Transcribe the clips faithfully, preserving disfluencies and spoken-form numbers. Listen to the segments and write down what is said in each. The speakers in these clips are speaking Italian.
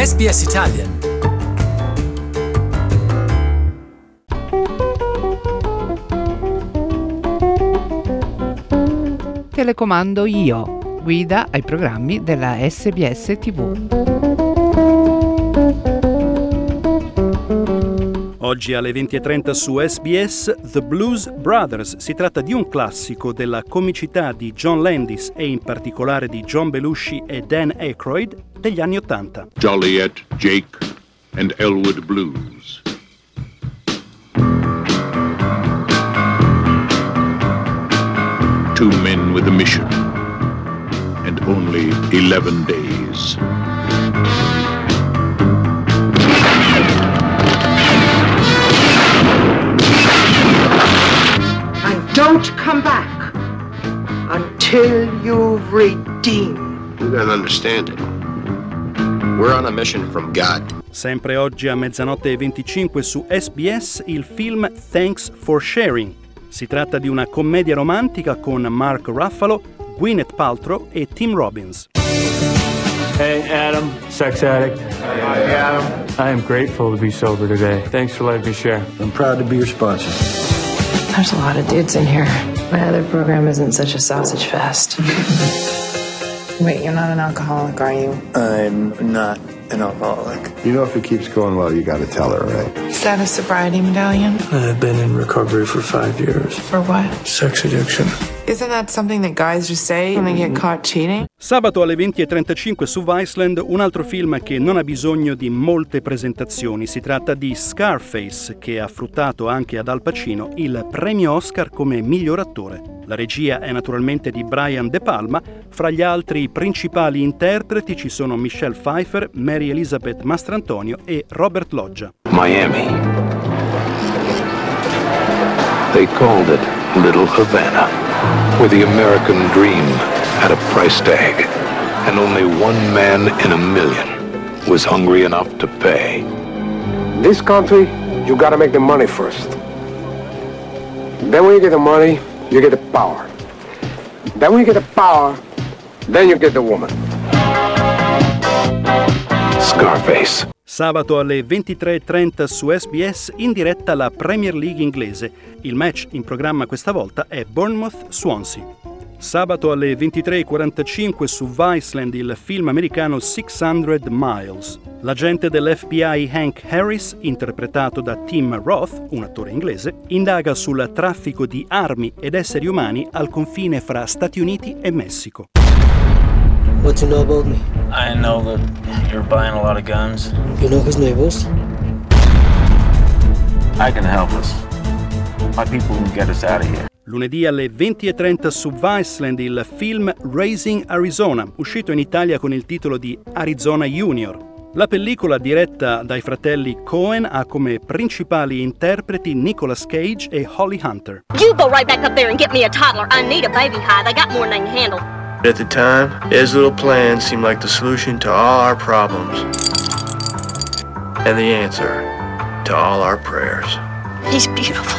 S B S Italian. Telecomando io, guida ai programmi della S B S T V. Oggi alle venti e trenta su S B S, The Blues Brothers. Si tratta di un classico della comicità di John Landis e in particolare di John Belushi e Dan Aykroyd degli anni Ottanta. Joliet, Jake and Elwood Blues. Two men with a mission and only eleven days. Don't come back until you've redeemed. You don't understand it. We're on a mission from God. Sempre oggi a mezzanotte e venticinque su S B S il film Thanks for Sharing. Si tratta di una commedia romantica con Mark Ruffalo, Gwyneth Paltrow e Tim Robbins. Hey, Adam, sex addict. Hi, Adam. I am grateful to be sober today. Thanks for letting me share. I'm proud to be your sponsor. There's a lot of dudes in here. My other program isn't such a sausage fest. Wait, you're not an alcoholic, are you? I'm not an alcoholic. You know if it keeps going well, you gotta tell her, right? Is that a sobriety medallion? I've been in recovery for five years. For what? Sex addiction. Isn't that something that guys just say when they get caught cheating? Sabato alle venti e trentacinque su Viceland un altro film che non ha bisogno di molte presentazioni. Si tratta di Scarface, che ha fruttato anche ad Al Pacino il premio Oscar come miglior attore. La regia è naturalmente di Brian De Palma. Fra gli altri principali interpreti ci sono Michelle Pfeiffer, Mary Elizabeth Mastrantonio e Robert Loggia. Miami. They called it Little Havana, where the American dream had a price tag, and only one man in a million was hungry enough to pay. This country, you gotta make the money first. Then when you get the money, you get the power. Then when you get the power, then you get the woman. Scarface. Sabato alle ventitré e trenta su S B S in diretta la Premier League inglese. Il match in programma questa volta è Bournemouth-Swansea. Sabato alle ventitré e quarantacinque su Viceland il film americano sixty Miles. L'agente dell'F B I Hank Harris, interpretato da Tim Roth, un attore inglese, indaga sul traffico di armi ed esseri umani al confine fra Stati Uniti e Messico. What do you know about me? I know that you're buying a lot of guns. You know his neighbors? I can help us. My people can get us out of here. Lunedì alle venti e trenta su Viceland il film Raising Arizona, uscito in Italia con il titolo di Arizona Junior. La pellicola, diretta dai fratelli Coen, ha come principali interpreti Nicolas Cage e Holly Hunter. You go right back up there and get me a toddler. I need a baby hide. I got more than I can handle. At the time, Ed's little plan seemed like the solution to all our problems. And the answer to all our prayers. He's beautiful.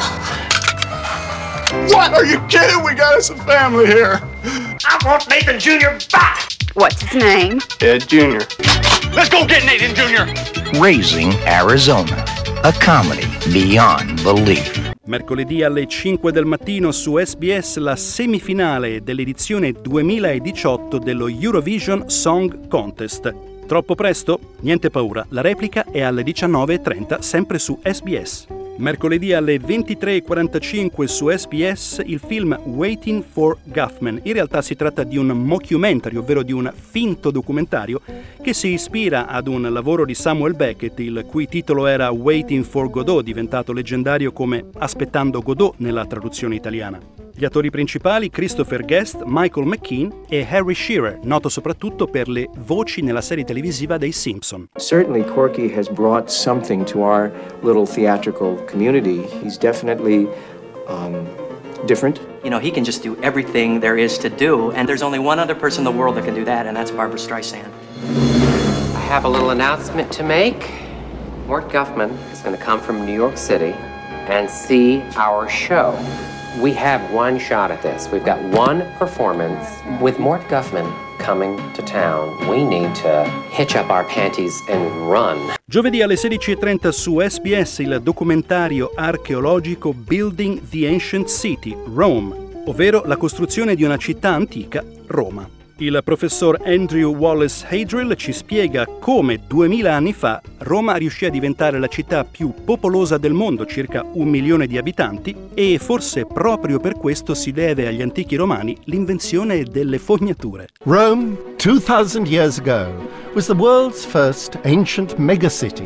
What? Are you kidding? We got us a family here. I want Nathan Junior back. What's his name? Ed Junior Let's go get Nathan Junior Raising Arizona, a comedy beyond belief. Mercoledì alle cinque del mattino su S B S la semifinale dell'edizione duemiladiciotto dello Eurovision Song Contest. Troppo presto? Niente paura, la replica è alle diciannove e trenta sempre su S B S. Mercoledì alle ventitré e quarantacinque su S B S il film Waiting for Guffman. In realtà si tratta di un mockumentary, ovvero di un finto documentario che si ispira ad un lavoro di Samuel Beckett, il cui titolo era Waiting for Godot, diventato leggendario come Aspettando Godot nella traduzione italiana. Gli attori principali Christopher Guest, Michael McKean e Harry Shearer, noto soprattutto per le voci nella serie televisiva dei Simpson. Certainly Corky has brought something to our little theatrical community. He's definitely um, different. You know, he can just do everything there is to do, and there's only one other person in the world that can do that, and that's Barbara Streisand. I have a little announcement to make. Mort Guffman is going to come from New York City and see our show. We have one shot at this. We've got one performance with Mort Guffman coming to town. We need to hitch up our panties and run. Giovedì alle sedici e trenta su S B S il documentario archeologico Building the Ancient City, Rome, ovvero la costruzione di una città antica, Roma. Il professor Andrew Wallace Hadrill ci spiega come duemila anni fa Roma riuscì a diventare la città più popolosa del mondo, circa un milione di abitanti, e forse proprio per questo si deve agli antichi romani l'invenzione delle fognature. Rome, two thousand years ago, was the world's first ancient megacity.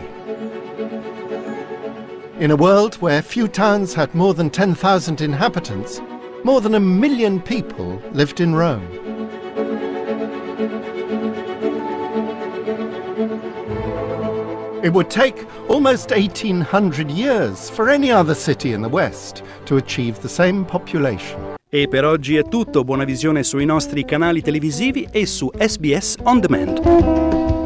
In a world where few towns had more than ten thousand inhabitants, more than a million people lived in Rome. It would take almost eighteen hundred years for any other city in the West to achieve the same population. E per oggi è tutto, buona visione sui nostri canali televisivi e su S B S On Demand.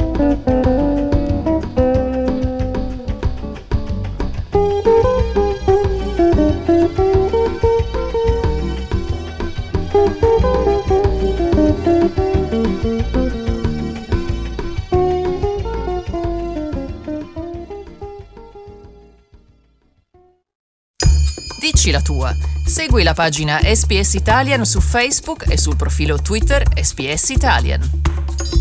Dici la tua. Segui la pagina S B S Italian su Facebook e sul profilo Twitter S B S Italian.